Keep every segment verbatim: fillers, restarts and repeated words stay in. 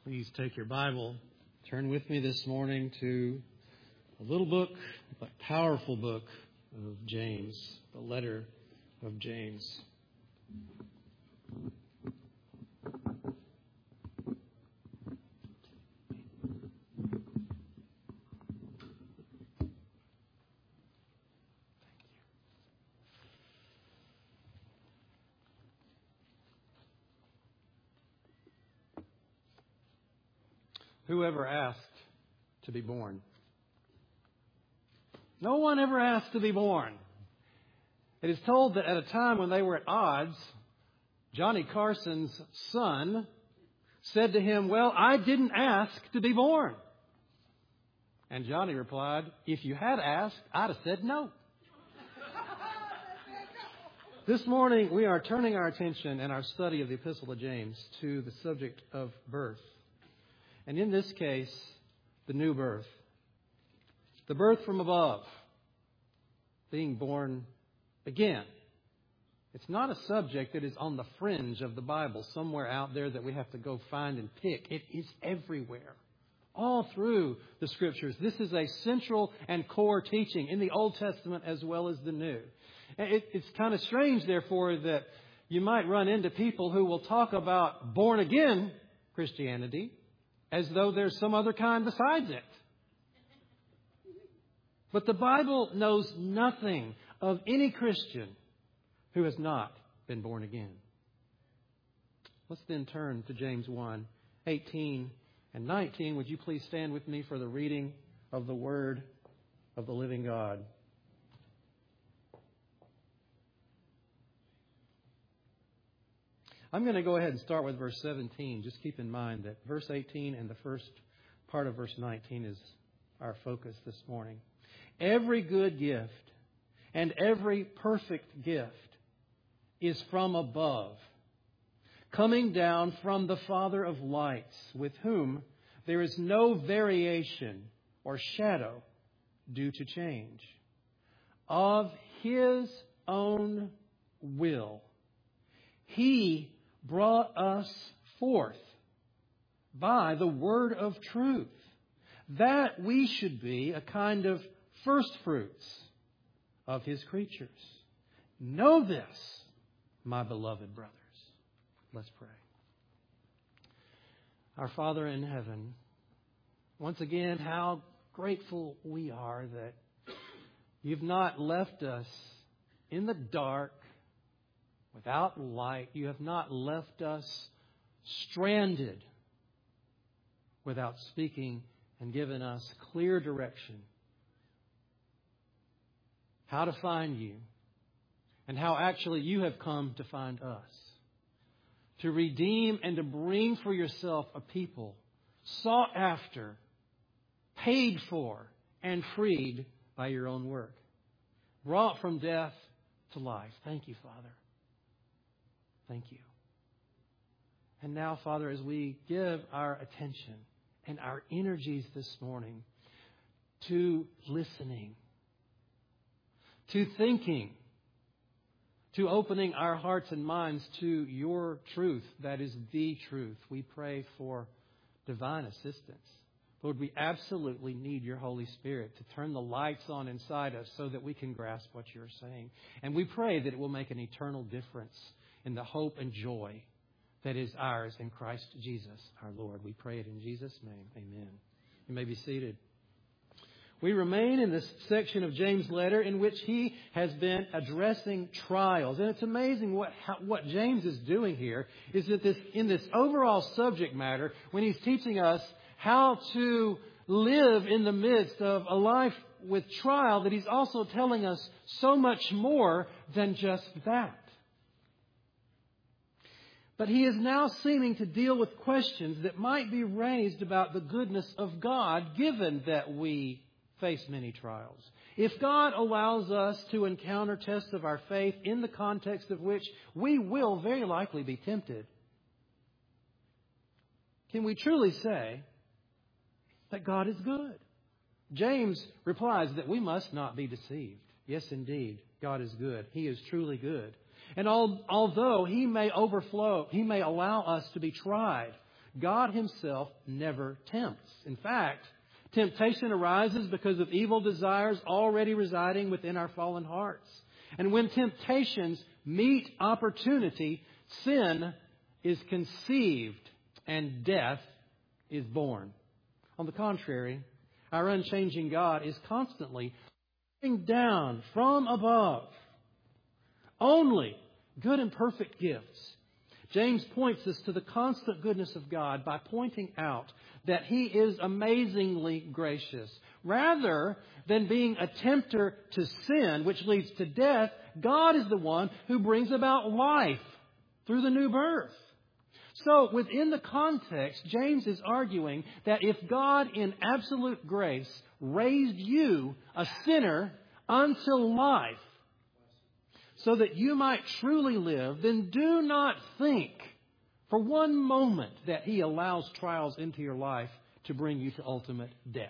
Please take your Bible, turn with me this morning to a little book, but powerful book of James, the letter of James. Whoever asked to be born? No one ever asked to be born. It is told that at a time when they were at odds, Johnny Carson's son said to him, "Well, I didn't ask to be born." And Johnny replied, "If you had asked, I'd have said no." This morning, we are turning our attention in our study of the Epistle of James to the subject of birth. And in this case, the new birth. The birth from above. Being born again. It's not a subject that is on the fringe of the Bible, somewhere out there that we have to go find and pick. It is everywhere. All through the Scriptures. This is a central and core teaching in the Old Testament as well as the New. It, it's kind of strange, therefore, that you might run into people who will talk about born again Christianity as though there's some other kind besides it. But the Bible knows nothing of any Christian who has not been born again. Let's then turn to James one, eighteen and nineteen. Would you please stand with me for the reading of the Word of the living God? I'm going to go ahead and start with verse seventeen. Just keep in mind that verse eighteen and the first part of verse nineteen is our focus this morning. Every good gift and every perfect gift is from above, coming down from the Father of lights, with whom there is no variation or shadow due to change. Of His own will, He brought us forth by the word of truth, that we should be a kind of first fruits of His creatures. Know this, my beloved brothers. Let's pray. Our Father in heaven, once again, how grateful we are that You've not left us in the dark, without light. You have not left us stranded without speaking and given us clear direction. How to find You and how actually You have come to find us. To redeem and to bring for Yourself a people sought after, paid for, and freed by Your own work. Brought from death to life. Thank You, Father. Thank You. And now, Father, as we give our attention and our energies this morning to listening, to thinking, to opening our hearts and minds to Your truth, that is the truth, we pray for divine assistance. Lord, we absolutely need Your Holy Spirit to turn the lights on inside us so that we can grasp what You're saying. And we pray that it will make an eternal difference in the hope and joy that is ours in Christ Jesus, our Lord. We pray it in Jesus' name. Amen. You may be seated. We remain in this section of James' letter in which he has been addressing trials. And it's amazing what how, what James is doing here is that this in this overall subject matter, when he's teaching us how to live in the midst of a life with trial, that he's also telling us so much more than just that. But he is now seeming to deal with questions that might be raised about the goodness of God, given that we face many trials. If God allows us to encounter tests of our faith in the context of which we will very likely be tempted, can we truly say that God is good? James replies that we must not be deceived. Yes, indeed, God is good. He is truly good. And although He may overflow, He may allow us to be tried, God Himself never tempts. In fact, temptation arises because of evil desires already residing within our fallen hearts. And when temptations meet opportunity, sin is conceived and death is born. On the contrary, our unchanging God is constantly bringing down from above only good and perfect gifts. James points us to the constant goodness of God by pointing out that He is amazingly gracious. Rather than being a tempter to sin, which leads to death, God is the one who brings about life through the new birth. So, within the context, James is arguing that if God in absolute grace raised you, a sinner, unto life, so that you might truly live, then do not think for one moment that He allows trials into your life to bring you to ultimate death.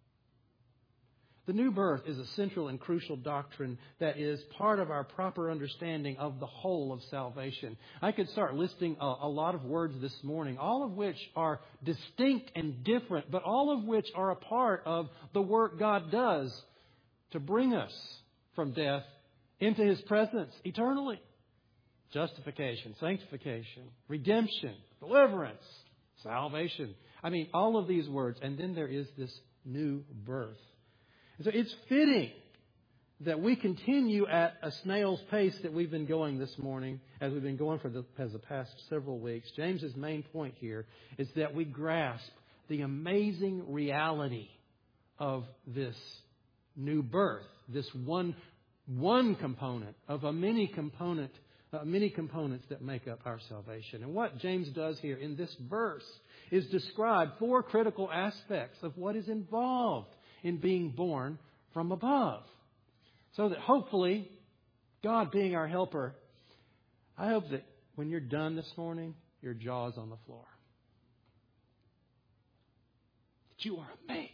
The new birth is a central and crucial doctrine that is part of our proper understanding of the whole of salvation. I could start listing a, a lot of words this morning, all of which are distinct and different, but all of which are a part of the work God does to bring us from death into His presence eternally. Justification, sanctification, redemption, deliverance, salvation. I mean, all of these words. And then there is this new birth. So it's fitting that we continue at a snail's pace that we've been going this morning, as we've been going for the, as the past several weeks. James's main point here is that we grasp the amazing reality of this new birth, this one, one component of a many component, uh, many components that make up our salvation. And what James does here in this verse is describe four critical aspects of what is involved in being born from above. So that hopefully, God being our helper, I hope that when you're done this morning, your jaw's on the floor. That you are amazed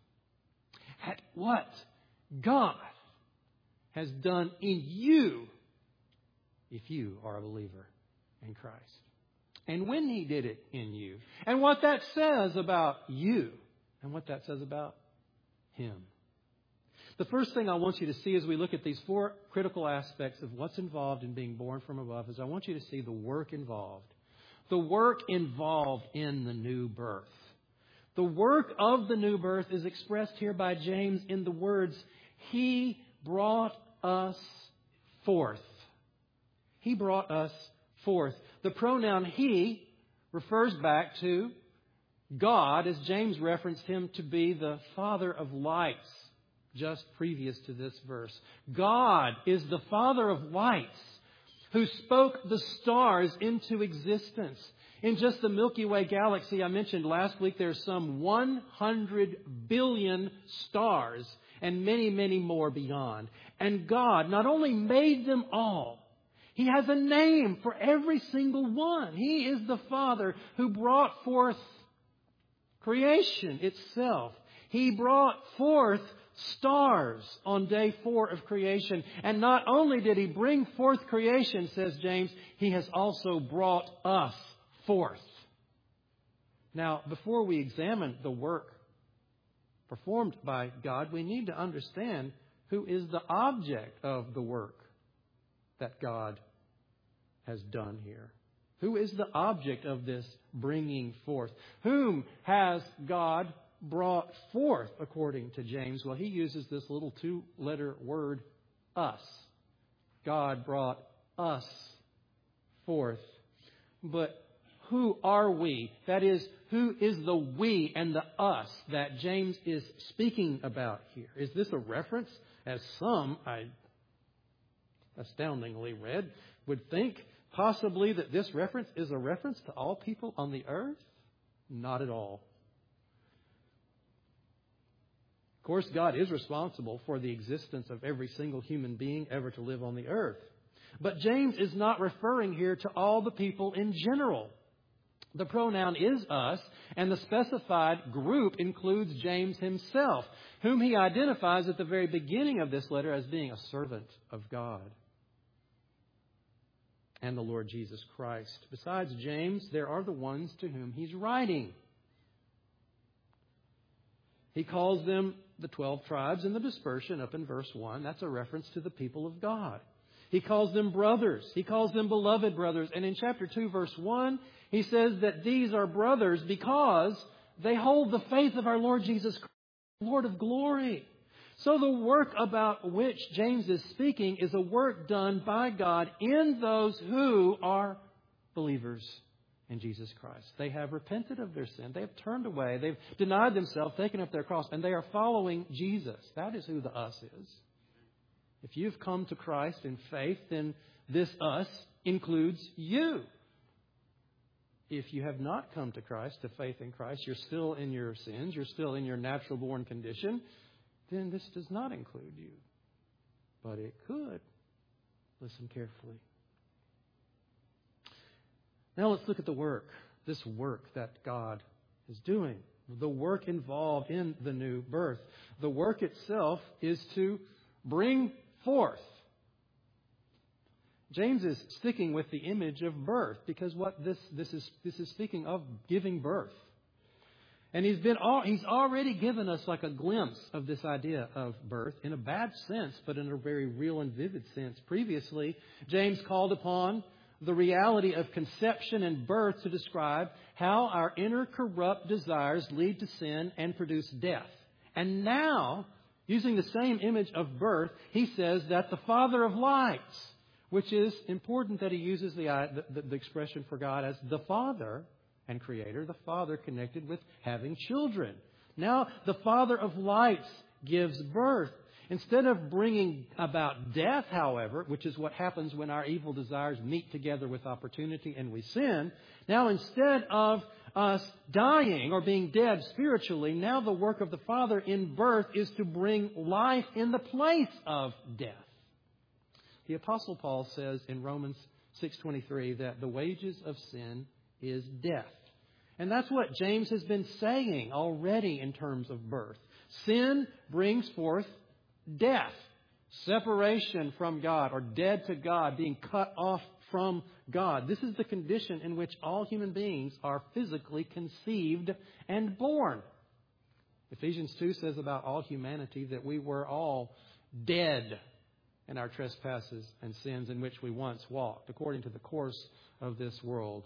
at what God has done in you if you are a believer in Christ. And when He did it in you. And what that says about you. And what that says about Him. The first thing I want you to see as we look at these four critical aspects of what's involved in being born from above is I want you to see the work involved. The work involved in the new birth. The work of the new birth is expressed here by James in the words, He brought us forth. He brought us forth. The pronoun He refers back to God, as James referenced Him to be the Father of lights, just previous to this verse. God is the Father of lights who spoke the stars into existence. In just the Milky Way galaxy I mentioned last week, there's some one hundred billion stars and many, many more beyond. And God not only made them all, He has a name for every single one. He is the Father who brought forth creation itself. He brought forth stars on day four of creation. And not only did He bring forth creation, says James, He has also brought us forth. Now, before we examine the work performed by God, we need to understand who is the object of the work that God has done here. Who is the object of this bringing forth? Whom has God brought forth, according to James? Well, he uses this little two-letter word, us. God brought us forth. But who are we? That is, who is the we and the us that James is speaking about here? Is this a reference, as some, I astoundingly read, would think, possibly that this reference is a reference to all people on the earth? Not at all. Of course, God is responsible for the existence of every single human being ever to live on the earth. But James is not referring here to all the people in general. The pronoun is us, and the specified group includes James himself, whom he identifies at the very beginning of this letter as being a servant of God. and the Lord Jesus Christ. Besides James, there are the ones to whom he's writing. He calls them the twelve tribes in the dispersion up in verse one. That's a reference to the people of God. He calls them brothers. He calls them beloved brothers. And in chapter two, verse one, he says that these are brothers because they hold the faith of our Lord Jesus Christ, Lord of glory. So the work about which James is speaking is a work done by God in those who are believers in Jesus Christ. They have repented of their sin. They have turned away. They've denied themselves, taken up their cross, and they are following Jesus. That is who the us is. If you've come to Christ in faith, then this us includes you. If you have not come to Christ, to faith in Christ, you're still in your sins, you're still in your natural born condition, then this does not include you. But it could. Listen carefully. Now let's look at the work, this work that God is doing. The work involved in the new birth. The work itself is to bring forth. James is sticking with the image of birth because what this, this is this is speaking of giving birth. And he's been all, he's already given us like a glimpse of this idea of birth in a bad sense, but in a very real and vivid sense. Previously, James called upon the reality of conception and birth to describe how our inner corrupt desires lead to sin and produce death. And now, using the same image of birth, he says that the Father of lights, which is important that he uses the, the, the expression for God as the Father and Creator, the Father connected with having children. Now, the Father of lights gives birth. Instead of bringing about death, however, which is what happens when our evil desires meet together with opportunity and we sin, now instead of us dying or being dead spiritually, now the work of the Father in birth is to bring life in the place of death. The Apostle Paul says in Romans six twenty-three that the wages of sin is death. And that's what James has been saying already in terms of birth. Sin brings forth death, separation from God, or dead to God, being cut off from God. This is the condition in which all human beings are physically conceived and born. Ephesians two says about all humanity that we were all dead in our trespasses and sins in which we once walked, according to the course of this world.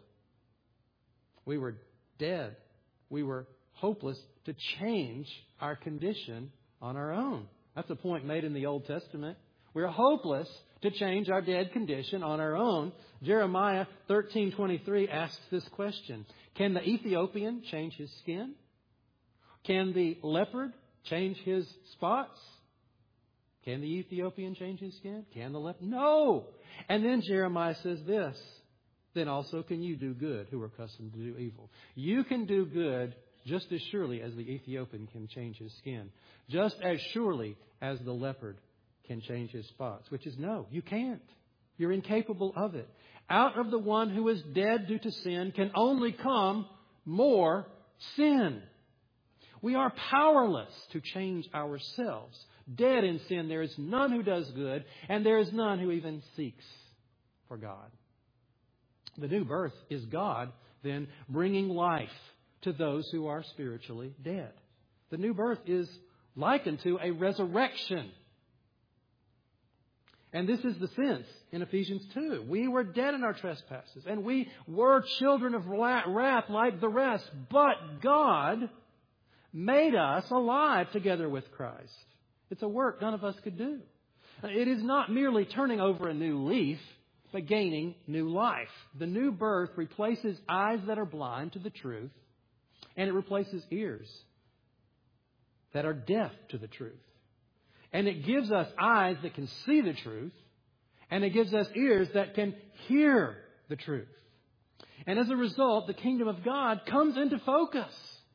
We were dead. We were hopeless to change our condition on our own. That's a point made in the Old Testament. We're hopeless to change our dead condition on our own. Jeremiah thirteen twenty-three asks this question. Can the Ethiopian change his skin? Can the leopard change his spots? Can the Ethiopian change his skin? Can the leopard? No! And then Jeremiah says this. Then also can you do good who are accustomed to do evil. You can do good just as surely as the Ethiopian can change his skin. Just as surely as the leopard can change his spots. Which is no, you can't. You're incapable of it. Out of the one who is dead due to sin can only come more sin. We are powerless to change ourselves. Dead in sin, there is none who does good, and there is none who even seeks for God. The new birth is God, then, bringing life to those who are spiritually dead. The new birth is likened to a resurrection. And this is the sense in Ephesians two. We were dead in our trespasses, and we were children of wrath like the rest. But God made us alive together with Christ. It's a work none of us could do. It is not merely turning over a new leaf, but gaining new life. The new birth replaces eyes that are blind to the truth, and it replaces ears that are deaf to the truth. And it gives us eyes that can see the truth, and it gives us ears that can hear the truth. And as a result, the kingdom of God comes into focus.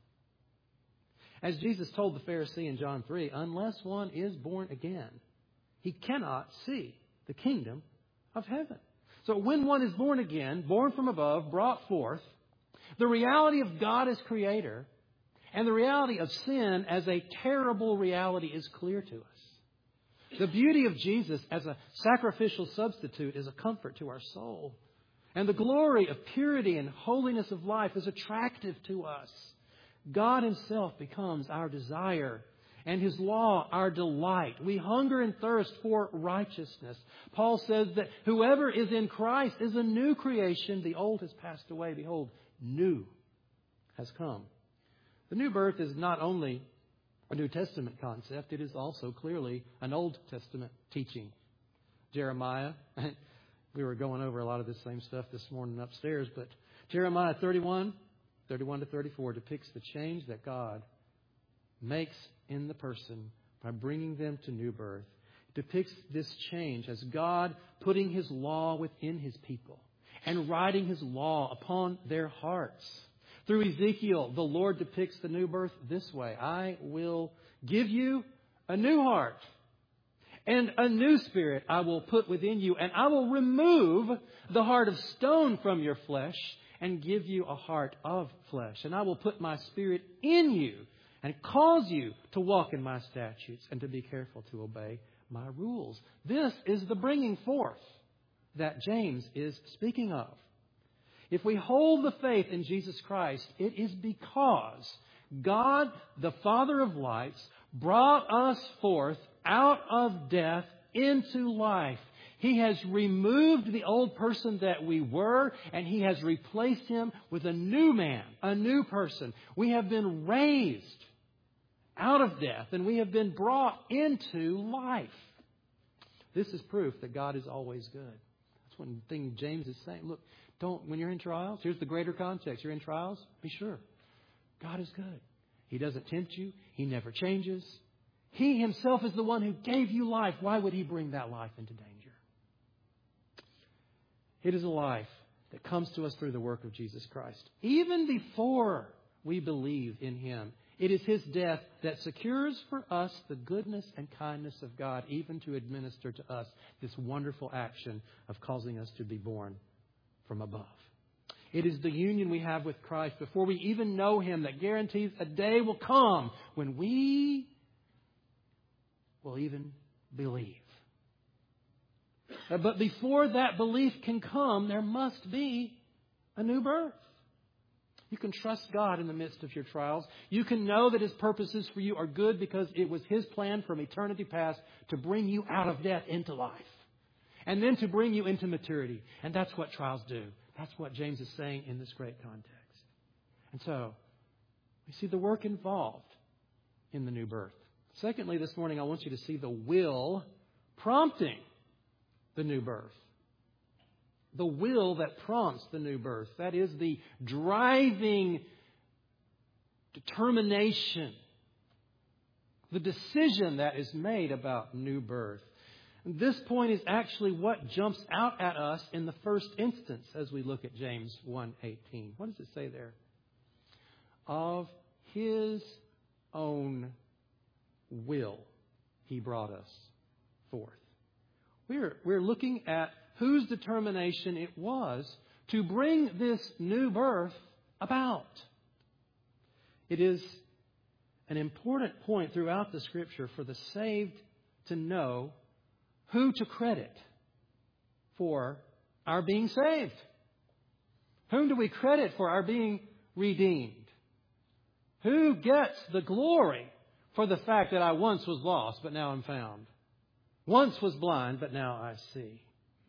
As Jesus told the Pharisee in John three, unless one is born again, he cannot see the kingdom of heaven. So when one is born again, born from above, brought forth, the reality of God as Creator and the reality of sin as a terrible reality is clear to us. The beauty of Jesus as a sacrificial substitute is a comfort to our soul. And the glory of purity and holiness of life is attractive to us. God Himself becomes our desire, and His law our delight. We hunger and thirst for righteousness. Paul says that whoever is in Christ is a new creation. The old has passed away. Behold, new has come. The new birth is not only a New Testament concept, it is also clearly an Old Testament teaching. Jeremiah, we were going over a lot of this same stuff this morning upstairs, but Jeremiah thirty-one, thirty-one to thirty-four depicts the change that God makes in the person by bringing them to new birth. It depicts this change as God putting His law within His people and writing His law upon their hearts. Through Ezekiel, the Lord depicts the new birth this way. I will give you a new heart, and a new spirit I will put within you, and I will remove the heart of stone from your flesh and give you a heart of flesh. And I will put my spirit in you and cause you to walk in my statutes and to be careful to obey my rules. This is the bringing forth that James is speaking of. If we hold the faith in Jesus Christ, it is because God, the Father of lights, brought us forth out of death into life. He has removed the old person that we were, and He has replaced him with a new man, a new person. We have been raised out of death, and we have been brought into life. This is proof that God is always good. That's one thing James is saying. Look, don't, when you're in trials, here's the greater context. You're in trials, be sure. God is good. He doesn't tempt you. He never changes. He Himself is the one who gave you life. Why would He bring that life into danger? It is a life that comes to us through the work of Jesus Christ. Even before we believe in Him, it is His death that secures for us the goodness and kindness of God, even to administer to us this wonderful action of causing us to be born from above. It is the union we have with Christ before we even know Him that guarantees a day will come when we will even believe. But before that belief can come, there must be a new birth. You can trust God in the midst of your trials. You can know that His purposes for you are good because it was His plan from eternity past to bring you out of death into life. And then to bring you into maturity. And that's what trials do. That's what James is saying in this great context. And so, we see the work involved in the new birth. Secondly, this morning I want you to see the will prompting the new birth. The will that prompts the new birth. That is the driving determination. The decision that is made about new birth. This point is actually what jumps out at us in the first instance as we look at James one eighteen. What does it say there? Of His own will He brought us forth. We're, we're looking at whose determination it was to bring this new birth about. It is an important point throughout the Scripture for the saved to know who to credit for our being saved. Whom do we credit for our being redeemed? Who gets the glory for the fact that I once was lost, but now I'm found? Once was blind, but now I see.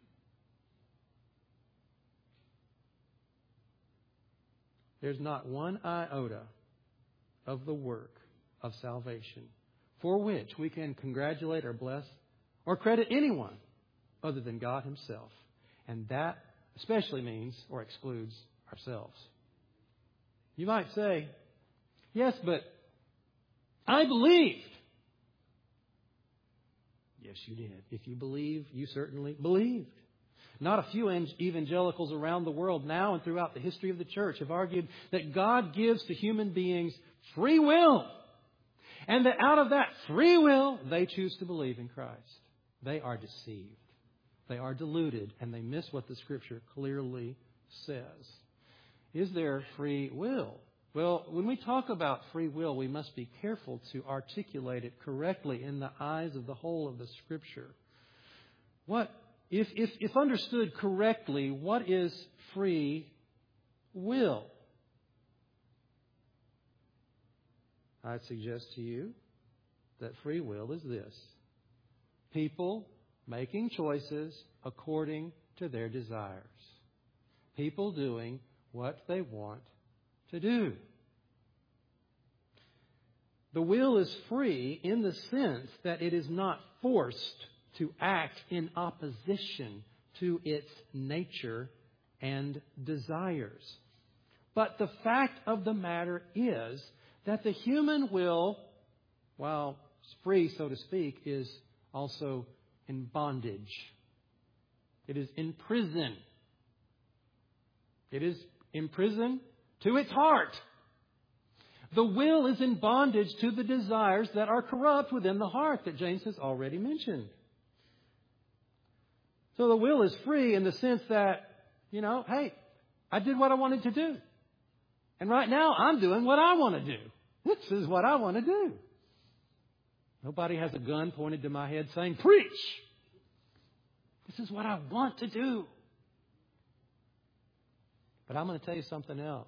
There's not one iota of the work of salvation for which we can congratulate or bless or credit anyone other than God Himself. And that especially means or excludes ourselves. You might say, yes, but I believed. Yes, you did. If you believe, you certainly believed. Not a few evangelicals around the world now and throughout the history of the church have argued that God gives to human beings free will. And that out of that free will, they choose to believe in Christ. They are deceived. They are deluded, and they miss what the Scripture clearly says. Is there free will? Well, when we talk about free will, we must be careful to articulate it correctly in the eyes of the whole of the Scripture. What if, if, if understood correctly, what is free will? I'd suggest to you that free will is this: people making choices according to their desires. People doing what they want to do. The will is free in the sense that it is not forced to act in opposition to its nature and desires. But the fact of the matter is that the human will, while free, so to speak, is also in bondage. It is in prison. It is in prison to its heart. The will is in bondage to the desires that are corrupt within the heart that James has already mentioned. So the will is free in the sense that, you know, hey, I did what I wanted to do. And right now I'm doing what I want to do. This is what I want to do. Nobody has a gun pointed to my head saying, preach. This is what I want to do. But I'm going to tell you something else.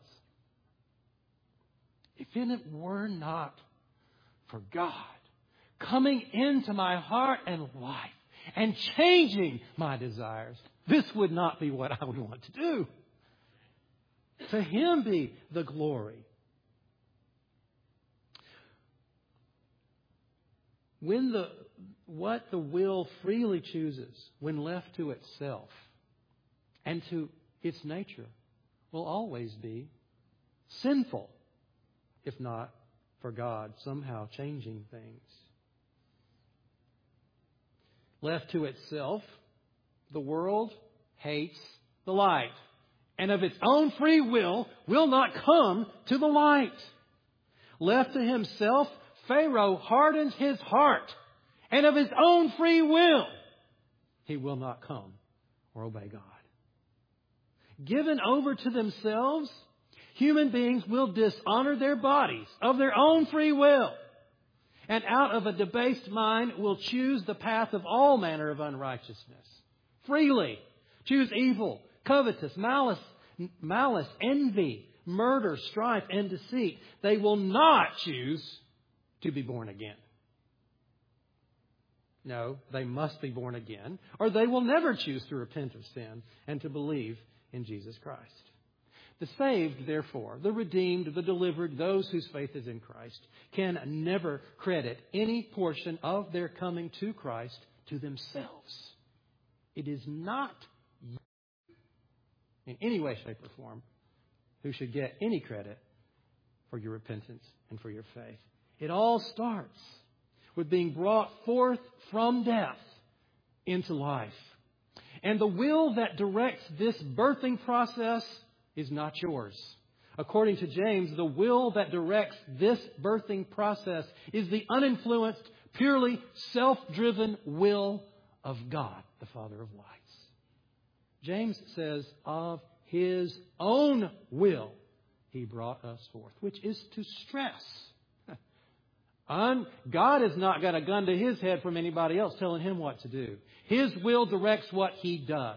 If it were not for God coming into my heart and life and changing my desires, this would not be what I would want to do. To Him be the glory. When the what the will freely chooses, when left to itself and to its nature, will always be sinful, if not for God somehow changing things. Left to itself, the world hates the light, and of its own free will will not come to the light. Left to himself, Pharaoh hardens his heart, and of his own free will he will not come or obey God. Given over to themselves, human beings will dishonor their bodies of their own free will, and out of a debased mind will choose the path of all manner of unrighteousness. Freely choose evil, covetous, malice, malice, envy, murder, strife, and deceit. They will not choose to be born again. No, they must be born again, or they will never choose to repent of sin and to believe in Jesus Christ. The saved, therefore, the redeemed, the delivered, those whose faith is in Christ, can never credit any portion of their coming to Christ to themselves. It is not you, in any way, shape, or form, who should get any credit for your repentance and for your faith. It all starts with being brought forth from death into life. And the will that directs this birthing process is not yours. According to James, the will that directs this birthing process is the uninfluenced, purely self-driven will of God, the Father of lights. James says, of His own will He brought us forth, which is to stress. God has not got a gun to His head from anybody else telling Him what to do. His will directs what He does.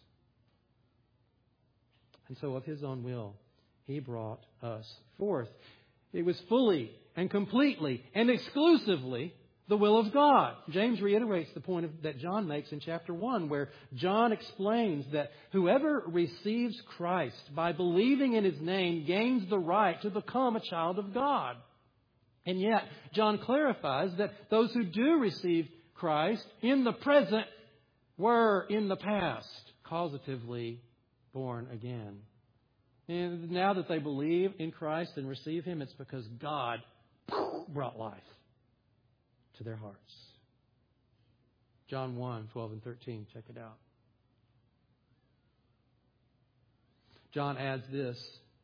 And so of His own will, He brought us forth. It was fully and completely and exclusively the will of God. James reiterates the point of, that John makes in chapter one, where John explains that whoever receives Christ by believing in His name gains the right to become a child of God. And yet, John clarifies that those who do receive Christ in the present were in the past causatively born again. And now that they believe in Christ and receive Him, it's because God brought life to their hearts. John one, twelve and thirteen. Check it out. John adds this.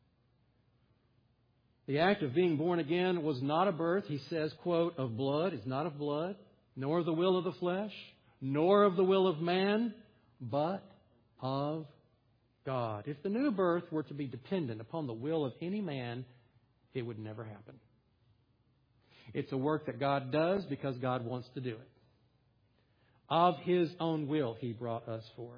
The act of being born again was not a birth, he says, quote, of blood, is not of blood, nor of the will of the flesh, nor of the will of man, but of God. If the new birth were to be dependent upon the will of any man, it would never happen. It's a work that God does because God wants to do it. Of His own will, He brought us forth.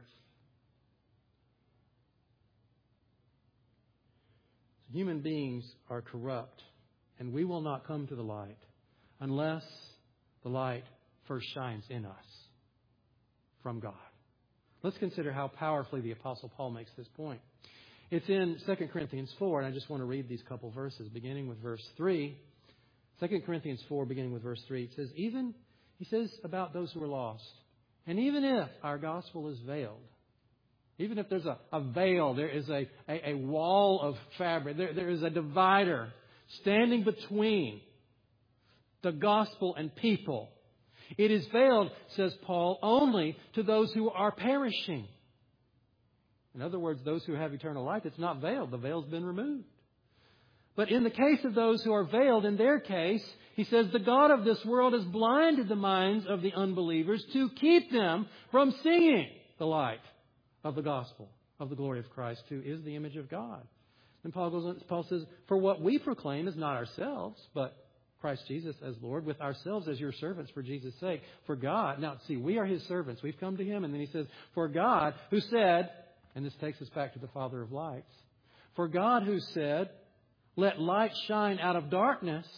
Human beings are corrupt, and we will not come to the light unless the light first shines in us from God. Let's consider how powerfully the Apostle Paul makes this point. It's in Second Corinthians four, and I just want to read these couple verses, beginning with verse three. Second Corinthians four, beginning with verse three. It says, even, he says about those who are lost, and even if our gospel is veiled, even if there's a, a veil, there is a, a, a wall of fabric, there, there is a divider standing between the gospel and people. It is veiled, says Paul, only to those who are perishing. In other words, those who have eternal life, it's not veiled. The veil's been removed. But in the case of those who are veiled, in their case, he says, the God of this world has blinded the minds of the unbelievers to keep them from seeing the light of the gospel of the glory of Christ, who is the image of God. And Paul goes on, Paul says, for what we proclaim is not ourselves, but Christ Jesus as Lord, with ourselves as your servants for Jesus' sake. For God, now see, we are His servants. We've come to Him. And then he says, for God who said, and this takes us back to the Father of lights, for God who said, let light shine out of darkness,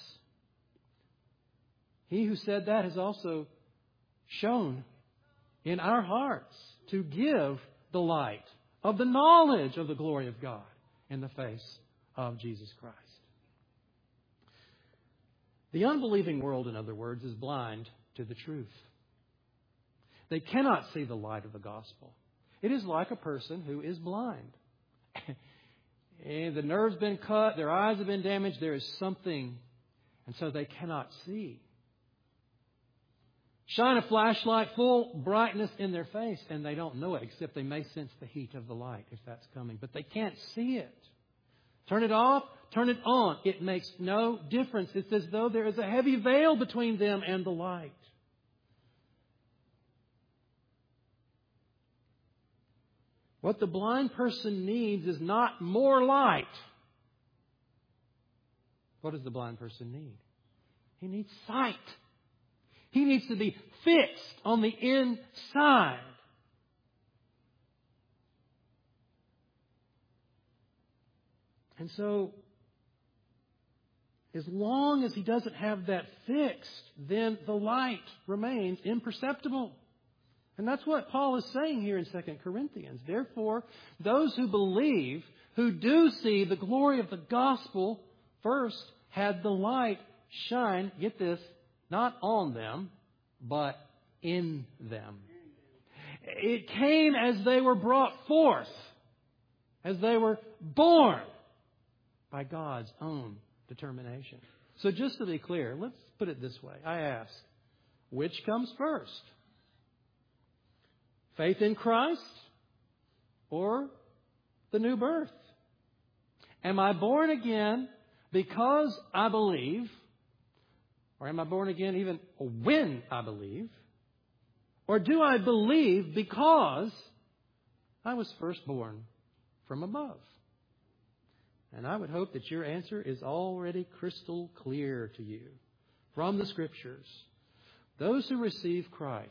He who said that has also shone in our hearts to give the light of the knowledge of the glory of God in the face of Jesus Christ. The unbelieving world, in other words, is blind to the truth. They cannot see the light of the gospel. It is like a person who is blind. And the nerve's been cut, their eyes have been damaged, there is something, and so they cannot see. Shine a flashlight full brightness in their face, and they don't know it, except they may sense the heat of the light if that's coming. But they can't see it. Turn it off, turn it on. It makes no difference. It's as though there is a heavy veil between them and the light. What the blind person needs is not more light. What does the blind person need? He needs sight. He needs to be fixed on the inside. And so, as long as he doesn't have that fixed, then the light remains imperceptible. And that's what Paul is saying here in Second Corinthians. Therefore, those who believe, who do see the glory of the gospel, first had the light shine, get this, not on them, but in them. It came as they were brought forth, as they were born by God's own determination. So just to be clear, let's put it this way. I ask, which comes first? Faith in Christ or the new birth? Am I born again because I believe? Or am I born again even when I believe? Or do I believe because I was first born from above? And I would hope that your answer is already crystal clear to you from the Scriptures. Those who receive Christ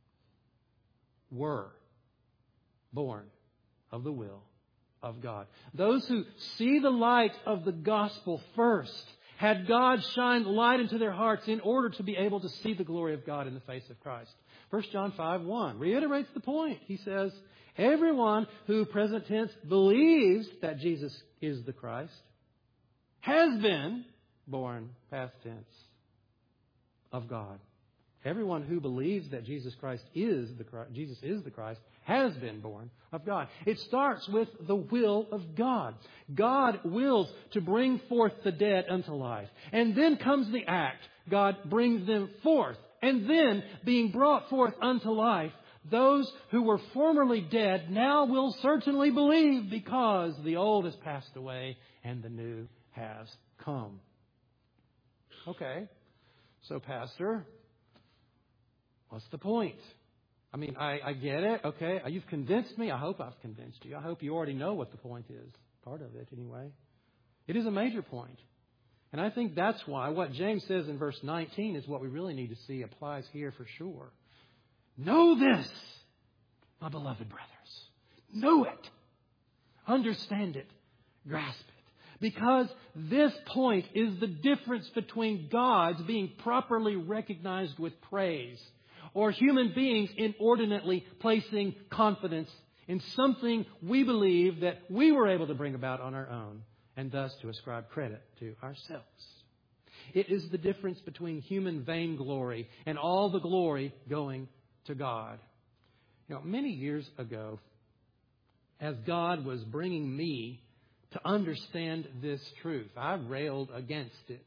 were born of the will of God. Those who see the light of the gospel first had God shine light into their hearts in order to be able to see the glory of God in the face of Christ. First John five one reiterates the point. He says, everyone who, present tense, believes that Jesus is the Christ has been born, past tense, of God. Everyone who believes that Jesus Christ is the Christ, Jesus is the Christ has been born of God. It starts with the will of God. God wills to bring forth the dead unto life. And then comes the act. God brings them forth. And then, being brought forth unto life, those who were formerly dead now will certainly believe, because the old has passed away and the new has come. Okay, so Pastor, what's the point? I mean, I, I get it. Okay, you've convinced me. I hope I've convinced you. I hope you already know what the point is. Part of it, anyway. It is a major point. And I think that's why what James says in verse nineteen is what we really need to see applies here for sure. Know this, my beloved brothers. Know it. Understand it. Grasp it. Because this point is the difference between gods being properly recognized with praise or human beings inordinately placing confidence in something we believe that we were able to bring about on our own and thus to ascribe credit to ourselves. It is the difference between human vainglory and all the glory going to God. You know, many years ago, as God was bringing me to understand this truth, I railed against it.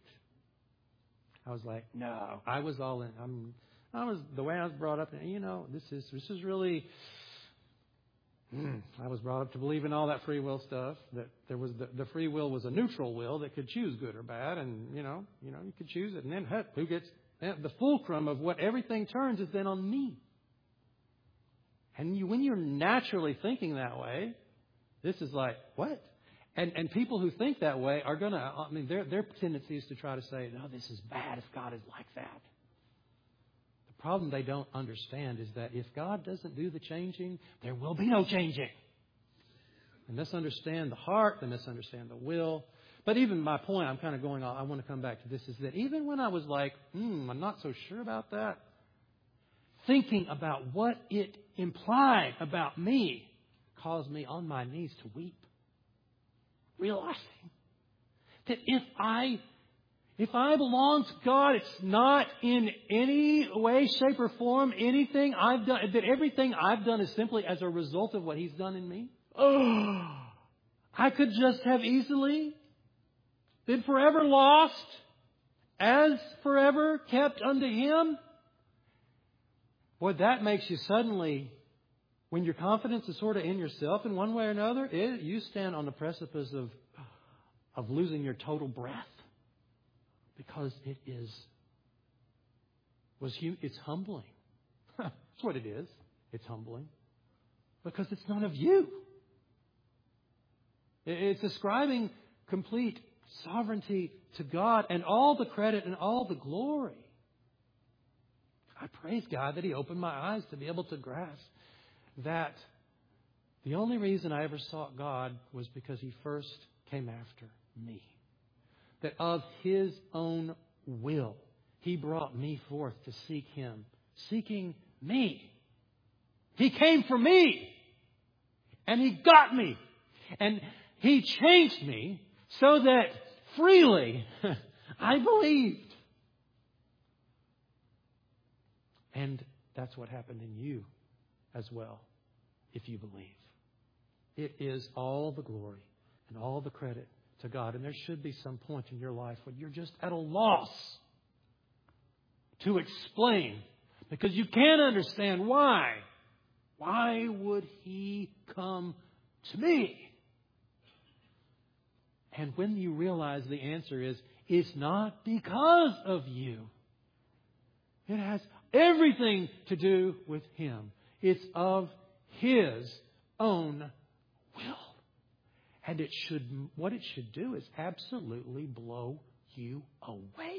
I was like, no, I was all in. I'm, I was the way I was brought up. You know, this is this is really. Mm, I was brought up to believe in all that free will stuff. That there was the, the free will was a neutral will that could choose good or bad, and you know, you know, you could choose it, and then heck, who gets the fulcrum of what everything turns is then on me. And you, when you're naturally thinking that way, this is like what? And and people who think that way are going to, I mean, their their tendency is to try to say, no, this is bad if God is like that. The problem they don't understand is that if God doesn't do the changing, there will be no changing. They misunderstand the heart, they misunderstand the will. But even my point, I'm kind of going on, I want to come back to this, is that even when I was like, hmm, I'm not so sure about that, thinking about what it implied about me caused me on my knees to weep. Realizing that if I if I belong to God, it's not in any way, shape, or form anything I've done, that everything I've done is simply as a result of what He's done in me. Oh, I could just have easily been forever lost as forever kept unto Him. Boy, that makes you suddenly, when your confidence is sort of in yourself in one way or another, it, you stand on the precipice of, of losing your total breath. Because it is, was it's humbling. That's what it is. It's humbling. Because it's none of you. It's ascribing complete sovereignty to God and all the credit and all the glory. I praise God that He opened my eyes to be able to grasp that the only reason I ever sought God was because He first came after me. That of His own will, He brought me forth to seek Him, seeking me. He came for me, and He got me, and He changed me so that freely I believed. And that's what happened in you as well, if you believe. It is all the glory and all the credit to God. And there should be some point in your life when you're just at a loss to explain, because you can't understand why. Why would He come to me? And when you realize the answer is, it's not because of you. It has everything to do with Him. It's of His own will. And it should, what it should do is absolutely blow you away.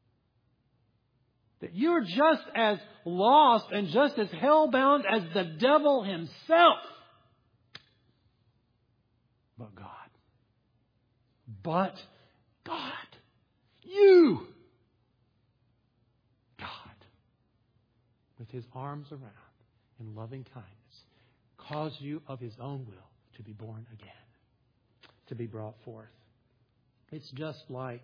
That you're just as lost and just as hell-bound as the devil himself. But God. But God. You. God. With His arms around in loving kindness, caused you of His own will to be born again. To be brought forth. It's just like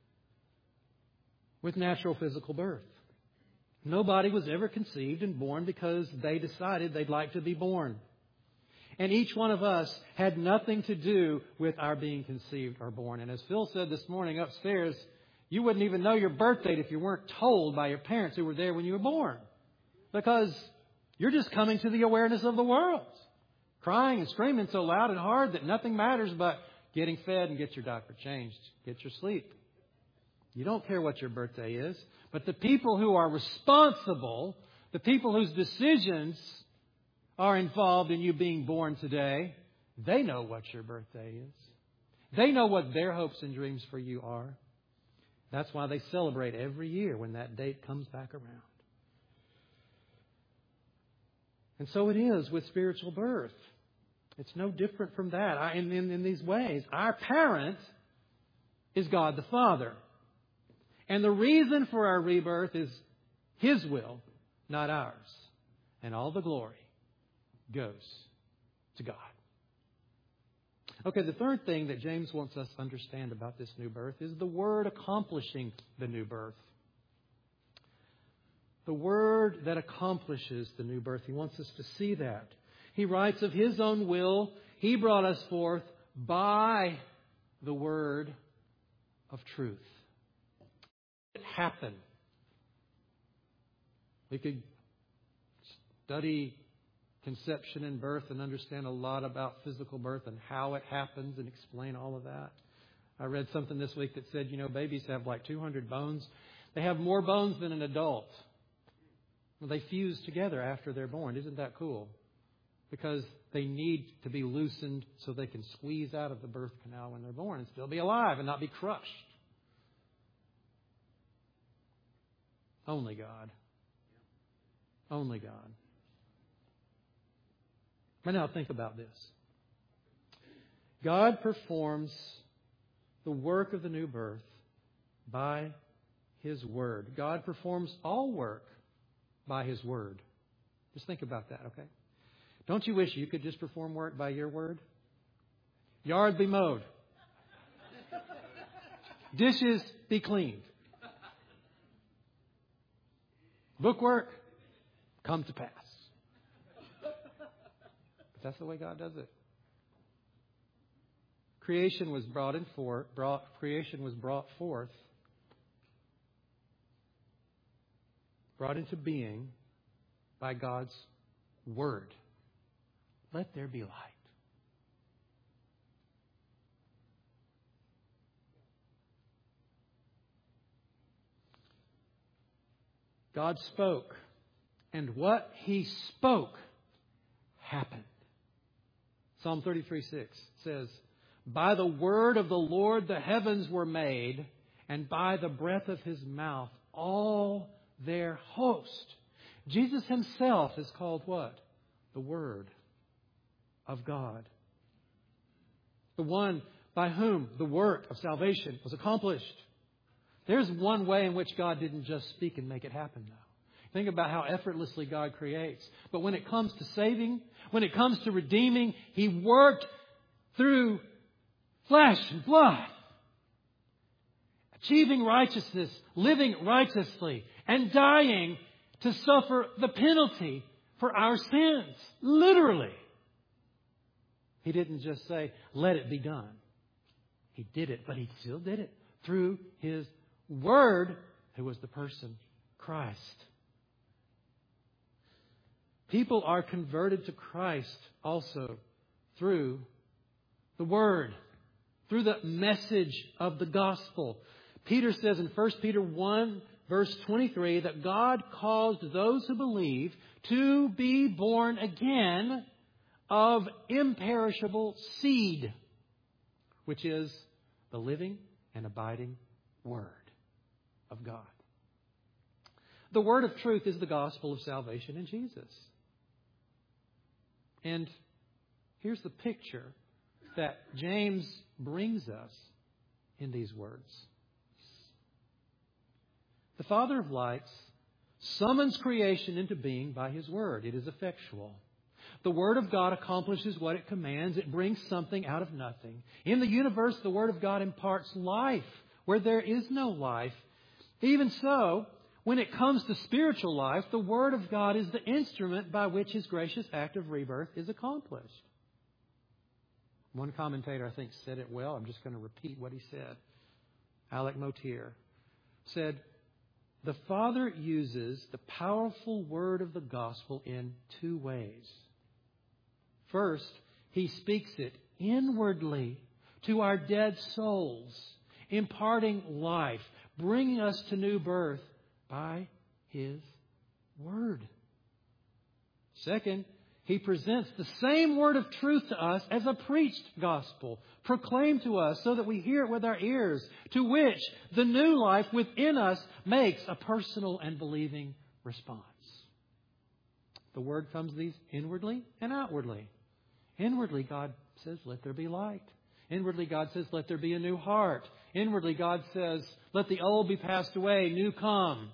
with natural physical birth. Nobody was ever conceived and born because they decided they'd like to be born. And each one of us had nothing to do with our being conceived or born. And as Phil said this morning upstairs, you wouldn't even know your birth date if you weren't told by your parents who were there when you were born. Because you're just coming to the awareness of the world. Crying and screaming so loud and hard that nothing matters but getting fed and get your diaper changed. Get your sleep. You don't care what your birthday is. But the people who are responsible, the people whose decisions are involved in you being born today, they know what your birthday is. They know what their hopes and dreams for you are. That's why they celebrate every year when that date comes back around. And so it is with spiritual birth. It's no different from that. I, in, in, in these ways, our parent is God the Father. And the reason for our rebirth is His will, not ours. And all the glory goes to God. Okay, the third thing that James wants us to understand about this new birth is the Word accomplishing the new birth. The Word that accomplishes the new birth. He wants us to see that. He writes, of His own will, He brought us forth by the Word of truth. It happened. We could study conception and birth and understand a lot about physical birth and how it happens and explain all of that. I read something this week that said, you know, babies have like two hundred bones. They have more bones than an adult. Well, they fuse together after they're born. Isn't that cool? Because they need to be loosened so they can squeeze out of the birth canal when they're born and still be alive and not be crushed. Only God. Only God. But now think about this. God performs the work of the new birth by His Word. God performs all work by His Word. Just think about that, okay? Don't you wish you could just perform work by your word? Yard be mowed. Dishes be cleaned. Bookwork come to pass. But that's the way God does it. Creation was brought in for brought creation was brought forth, brought into being by God's Word. Let there be light. God spoke, and what He spoke happened. Psalm thirty-three six says, by the word of the Lord the heavens were made, and by the breath of His mouth all their host. Jesus Himself is called what? The Word of God. The one by whom the work of salvation was accomplished. There's one way in which God didn't just speak and make it happen, though. Think about how effortlessly God creates. But when it comes to saving, when it comes to redeeming, He worked through flesh and blood. Achieving righteousness, living righteously, and dying to suffer the penalty for our sins. Literally. He didn't just say, let it be done. He did it, but He still did it through His Word, who was the person Christ. People are converted to Christ also through the Word, through the message of the gospel. Peter says in First Peter one, verse twenty-three, that God caused those who believe to be born again of imperishable seed, which is the living and abiding Word of God. The Word of truth is the gospel of salvation in Jesus. And here's the picture that James brings us in these words. The Father of lights summons creation into being by His Word. It is effectual. The Word of God accomplishes what it commands. It brings something out of nothing. In the universe, the Word of God imparts life where there is no life. Even so, when it comes to spiritual life, the Word of God is the instrument by which His gracious act of rebirth is accomplished. One commentator, I think, said it well. I'm just going to repeat what he said. Alec Motyer said, the Father uses the powerful word of the gospel in two ways. First, He speaks it inwardly to our dead souls, imparting life, bringing us to new birth by His Word. Second, He presents the same word of truth to us as a preached gospel, proclaimed to us so that we hear it with our ears, to which the new life within us makes a personal and believing response. the Word comes these inwardly and outwardly. Inwardly, God says, let there be light. Inwardly, God says, let there be a new heart. Inwardly, God says, let the old be passed away, new come.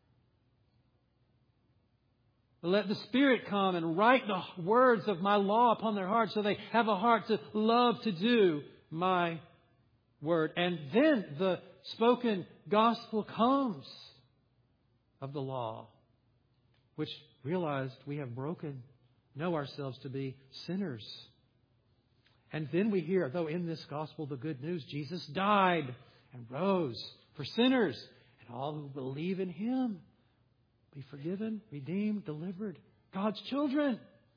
Let the Spirit come and write the words of my law upon their hearts so they have a heart to love to do my word. And then the spoken gospel comes of the law, which realized we have broken, know ourselves to be sinners. And then we hear, though in this gospel the good news, Jesus died and rose for sinners and all who believe in Him. Be forgiven, redeemed, delivered, God's children.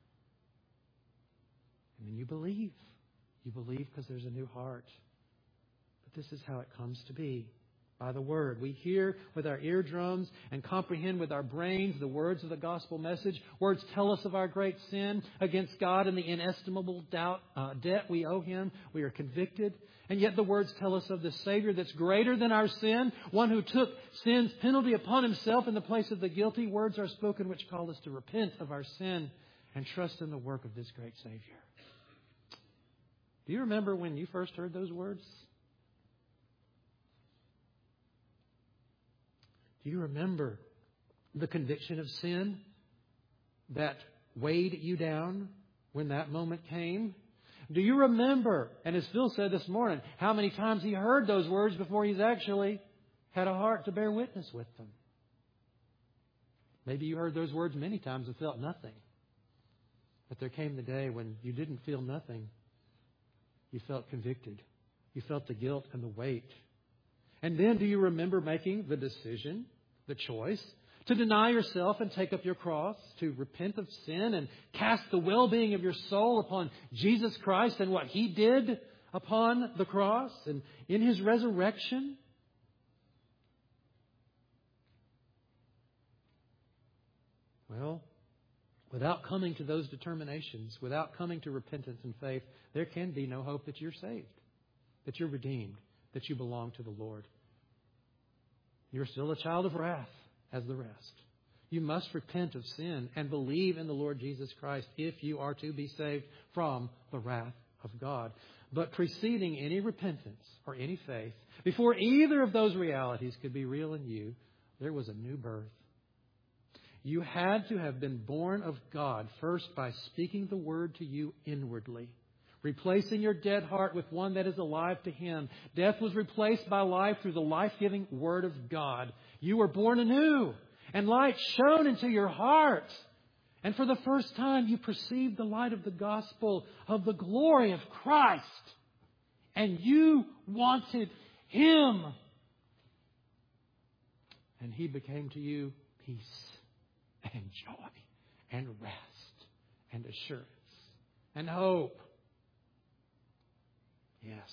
And then you believe. You believe because there's a new heart. But this is how it comes to be. By the Word. We hear with our eardrums and comprehend with our brains the words of the gospel message. Words tell us of our great sin against God and the inestimable doubt, uh, debt we owe Him. We are convicted. And yet the words tell us of the Savior that's greater than our sin. One who took sin's penalty upon Himself in the place of the guilty. Words are spoken which call us to repent of our sin and trust in the work of this great Savior. Do you remember when you first heard those words? Do you remember the conviction of sin that weighed you down when that moment came? Do you remember, and as Phil said this morning, how many times he heard those words before he's actually had a heart to bear witness with them? Maybe you heard those words many times and felt nothing. But there came the day when you didn't feel nothing. You felt convicted. You felt the guilt and the weight. And then do you remember making the decision, the choice, to deny yourself and take up your cross, to repent of sin and cast the well-being of your soul upon Jesus Christ and what He did upon the cross and in His resurrection? Well, without coming to those determinations, without coming to repentance and faith, there can be no hope that you're saved, that you're redeemed, that you belong to the Lord. You're still a child of wrath as the rest. You must repent of sin and believe in the Lord Jesus Christ if you are to be saved from the wrath of God. But preceding any repentance or any faith, before either of those realities could be real in you, there was a new birth. You had to have been born of God first by speaking the word to you inwardly, replacing your dead heart with one that is alive to Him. Death was replaced by life through the life-giving Word of God. You were born anew, and light shone into your heart. And for the first time, you perceived the light of the gospel of the glory of Christ. And you wanted Him. And He became to you peace and joy and rest and assurance and hope. Yes.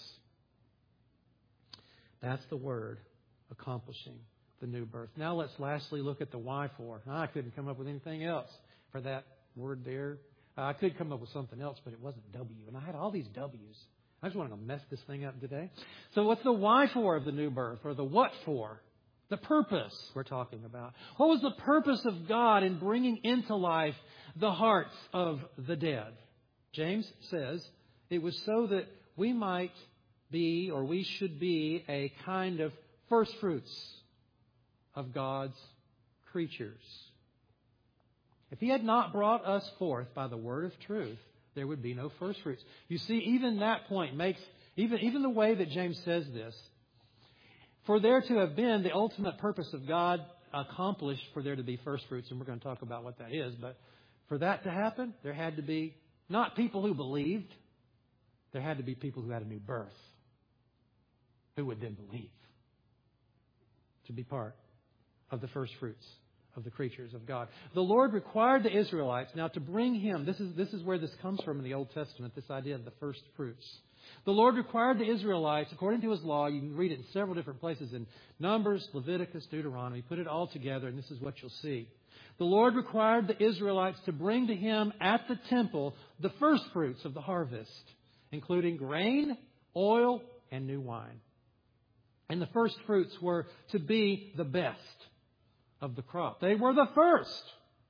That's the Word accomplishing the new birth. Now let's lastly look at the why for. I couldn't come up with anything else for that word there. I could come up with something else, but it wasn't W. And I had all these W's. I just wanted to mess this thing up today. So what's the why for of the new birth, or the what for? The purpose we're talking about. What was the purpose of God in bringing into life the hearts of the dead? James says it was so that we might be, or we should be, a kind of first fruits of God's creatures. If He had not brought us forth by the word of truth, there would be no first fruits. You see, even that point makes, even, even the way that James says this, for there to have been the ultimate purpose of God accomplished, for there to be first fruits, and we're going to talk about what that is, but for that to happen, there had to be not people who believed, there had to be people who had a new birth, who would then believe, to be part of the first fruits of the creatures of God. The Lord required the Israelites now to bring Him. This is, this is where this comes from in the Old Testament, this idea of the first fruits. The Lord required the Israelites, according to His law, you can read it in several different places in Numbers, Leviticus, Deuteronomy, put it all together, and this is what you'll see. The Lord required the Israelites to bring to Him at the temple the first fruits of the harvest, including grain, oil, and new wine. And the first fruits were to be the best of the crop. They were the first.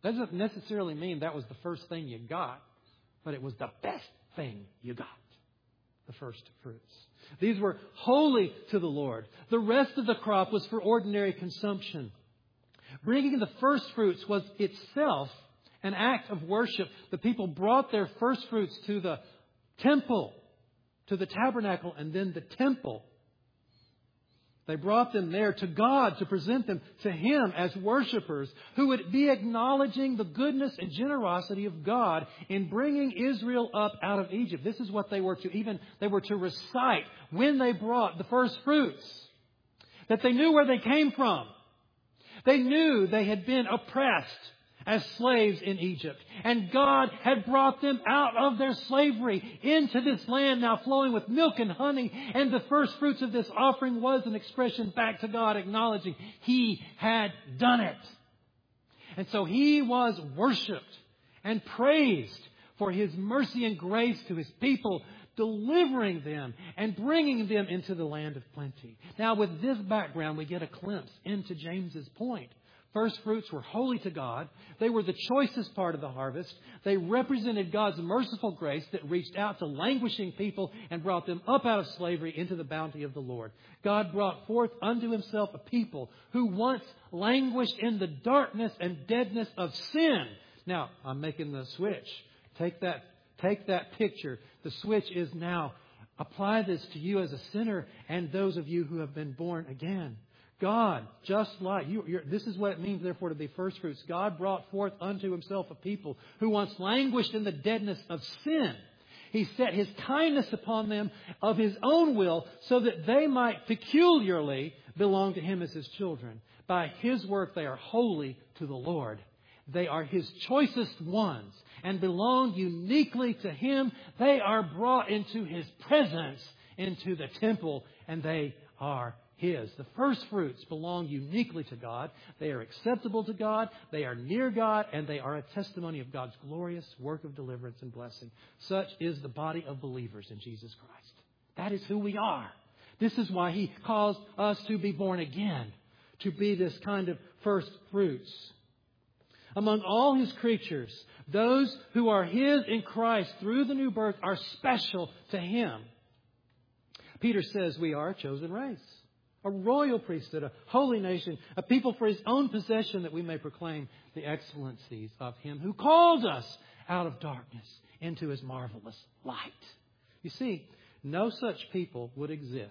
That doesn't necessarily mean that was the first thing you got, but it was the best thing you got. The first fruits. These were holy to the Lord. The rest of the crop was for ordinary consumption. Bringing the first fruits was itself an act of worship. The people brought their first fruits to the temple, to the tabernacle, and then the temple. They brought them there to God to present them to Him as worshipers who would be acknowledging the goodness and generosity of God in bringing Israel up out of Egypt. This is what they were to even, they were to recite when they brought the first fruits. That they knew where they came from. They knew they had been oppressed as slaves in Egypt. And God had brought them out of their slavery into this land now flowing with milk and honey. And the first fruits of this offering was an expression back to God acknowledging He had done it. And so He was worshipped and praised for His mercy and grace to His people, delivering them and bringing them into the land of plenty. Now, with this background, we get a glimpse into James's point. First fruits were holy to God. They were the choicest part of the harvest. They represented God's merciful grace that reached out to languishing people and brought them up out of slavery into the bounty of the Lord. God brought forth unto Himself a people who once languished in the darkness and deadness of sin. Now, I'm making the switch. Take that, take that picture. The switch is now, apply this to you as a sinner and those of you who have been born again. God, just like you, you're, this is what it means, therefore, to be first fruits. God brought forth unto Himself a people who once languished in the deadness of sin. He set His kindness upon them of His own will so that they might peculiarly belong to Him as His children. By His work, they are holy to the Lord. They are His choicest ones and belong uniquely to Him. They are brought into His presence, into the temple, and they are His. The first fruits belong uniquely to God. They are acceptable to God. They are near God. And they are a testimony of God's glorious work of deliverance and blessing. Such is the body of believers in Jesus Christ. That is who we are. This is why He calls us to be born again. To be this kind of first fruits. Among all His creatures, those who are His in Christ through the new birth are special to Him. Peter says we are a chosen race. A royal priesthood, a holy nation, a people for His own possession, that we may proclaim the excellencies of Him who called us out of darkness into His marvelous light. You see, no such people would exist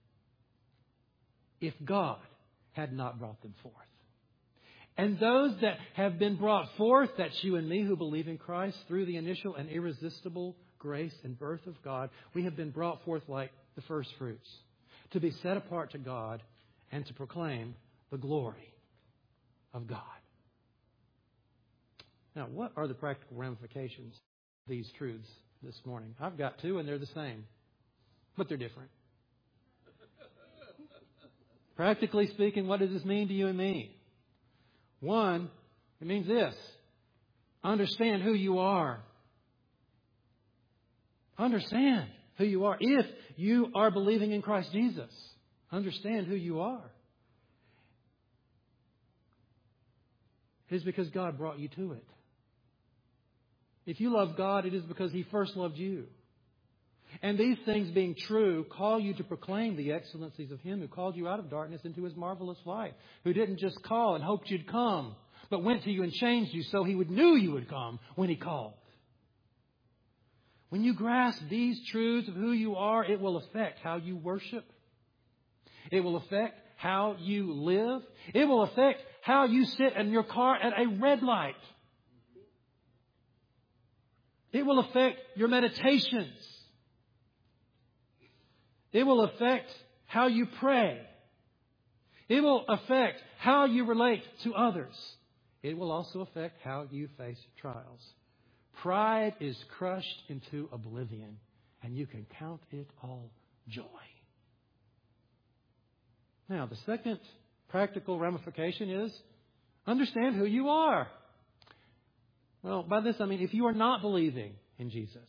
if God had not brought them forth. And those that have been brought forth, that's you and me who believe in Christ, through the initial and irresistible grace and birth of God, we have been brought forth like the first fruits, to be set apart to God and to proclaim the glory of God. Now, what are the practical ramifications of these truths this morning? I've got two, and they're the same, but they're different. Practically speaking, what does this mean to you and me? One, it means this. Understand who you are. Understand who you are. If you are believing in Christ Jesus, understand who you are. It is because God brought you to it. If you love God, it is because He first loved you. And these things being true, call you to proclaim the excellencies of Him who called you out of darkness into His marvelous light. Who didn't just call and hoped you'd come, but went to you and changed you so He would knew you would come when He called. When you grasp these truths of who you are, it will affect how you worship. It will affect how you live. It will affect how you sit in your car at a red light. It will affect your meditations. It will affect how you pray. It will affect how you relate to others. It will also affect how you face trials. Pride is crushed into oblivion, and you can count it all joy. Now, the second practical ramification is understand who you are. Well, by this I mean if you are not believing in Jesus,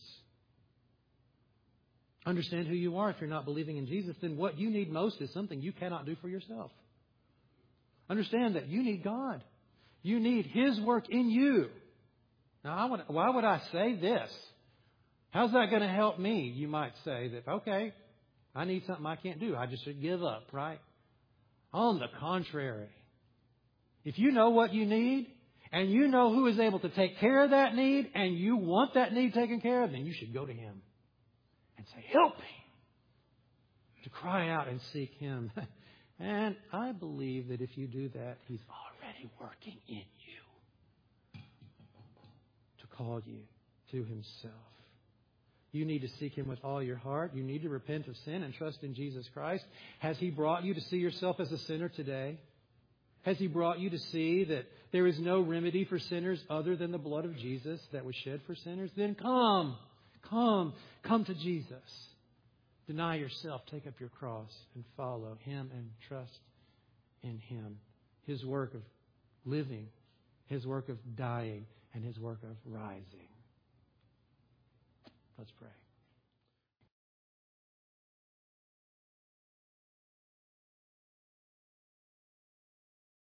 understand who you are. If you're not believing in Jesus, then what you need most is something you cannot do for yourself. Understand that you need God. You need His work in you. Now, I would, why would I say this? How's that going to help me? You might say that, okay, I need something I can't do. I just should give up, right? On the contrary, if you know what you need and you know who is able to take care of that need and you want that need taken care of, then you should go to Him and say, help me. To cry out and seek Him. And I believe that if you do that, He's already working in you to call you to Himself. You need to seek Him with all your heart. You need to repent of sin and trust in Jesus Christ. Has He brought you to see yourself as a sinner today? Has He brought you to see that there is no remedy for sinners other than the blood of Jesus that was shed for sinners? Then come, come, come to Jesus. Deny yourself, take up your cross, and follow Him and trust in Him. His work of living, His work of dying, and His work of rising. Let's pray.